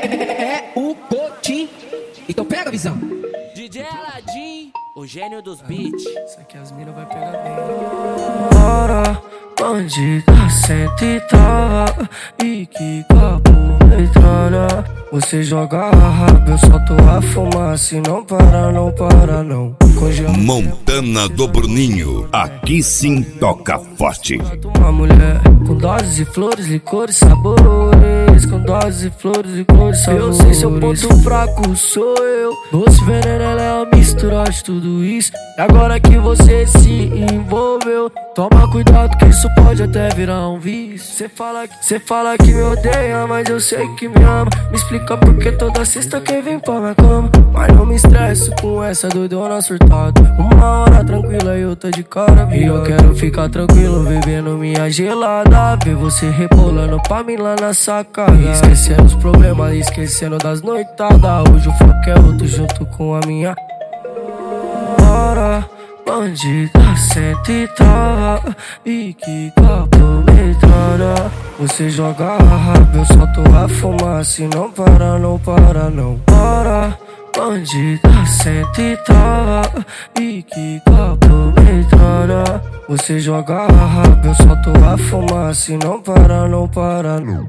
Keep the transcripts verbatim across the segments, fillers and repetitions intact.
É o Cotim. Então pega a visão. D J Aladim, o gênio dos beats. Isso aqui as minas vai pegar bem. Bora, bandida, senta e trava. E que papo metralha. Você joga a raba, eu solto a fumaça. E não para, não para, não. Congelo Montana do Bruninho, aqui sim toca forte. uma mulher com doses de flores, licores, sabores. Com doses de flores, licores, sabores. Eu sei seu ponto fraco, sou eu. Doce veneno, ela é a mistura de tudo isso. E agora que você se envolveu, toma cuidado que isso pode até virar um vício. Cê fala, cê fala que me odeia, mas eu sei que me ama. Me explica por que toda sexta quem vem pra minha cama. Mas não me estresso com essa doidona surtada. Uma hora tranquila e outra de cara. E eu quero ficar tranquilo, bebendo minha gelada. Ver você rebolando pra mim lá na sacada. Esquecendo os problemas, esquecendo das noitadas. Hoje o foco é outro junto com a minha. Bora, bandida, senta e trava. E que papo metralha. Você joga a raba, eu solto a fumaça. E não para, não para, não. Bora, bandida, senta e trava. E que papo metralha. Você joga a raba, eu solto a fumaça. E não para, não para, não.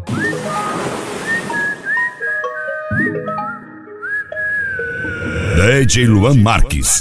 D J Luan Marques.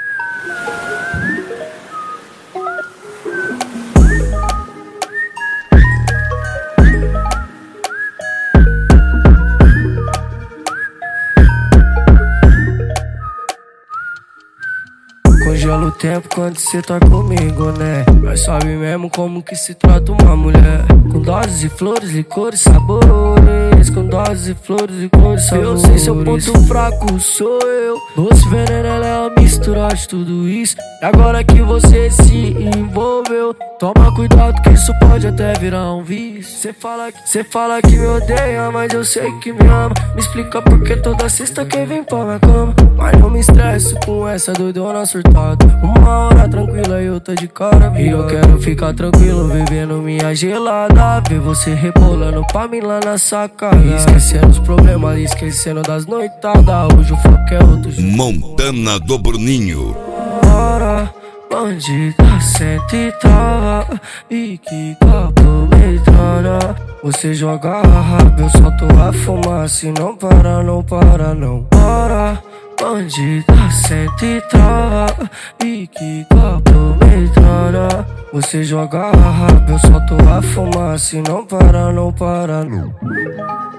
Congela o tempo quando cê tá comigo, né? Mas sabe mesmo como que se trata uma mulher. Com doses de flores, licores, sabores. Com doses de flores, licores, sabores. Eu sei seu ponto fraco, sou eu. Doce veneno, ela é a mistura de tudo isso. E agora que você se envolveu, toma cuidado que isso pode até virar um vício. Cê fala, cê fala que me odeia, mas eu sei que me ama. Me explica por que toda sexta quem vem pra minha cama. Mas não me estresso com essa doidona surtada. Uma hora tranquila e outra de cara. E eu quero ficar tranquilo, bebendo minha gelada. Ver você rebolando pra mim lá na sacada. Esquecendo os problemas, esquecendo das noitadas. Hoje o foco é outro. Montana do Bruninho. Bora, bandida, senta e trava. E que papo metralha. Você joga a raba, eu solto a fumaça. E não para, não para, não. Bora, bandida, senta e trava. E que papo metralha. Você joga a raba, eu solto a fumaça. E não para, não para, não.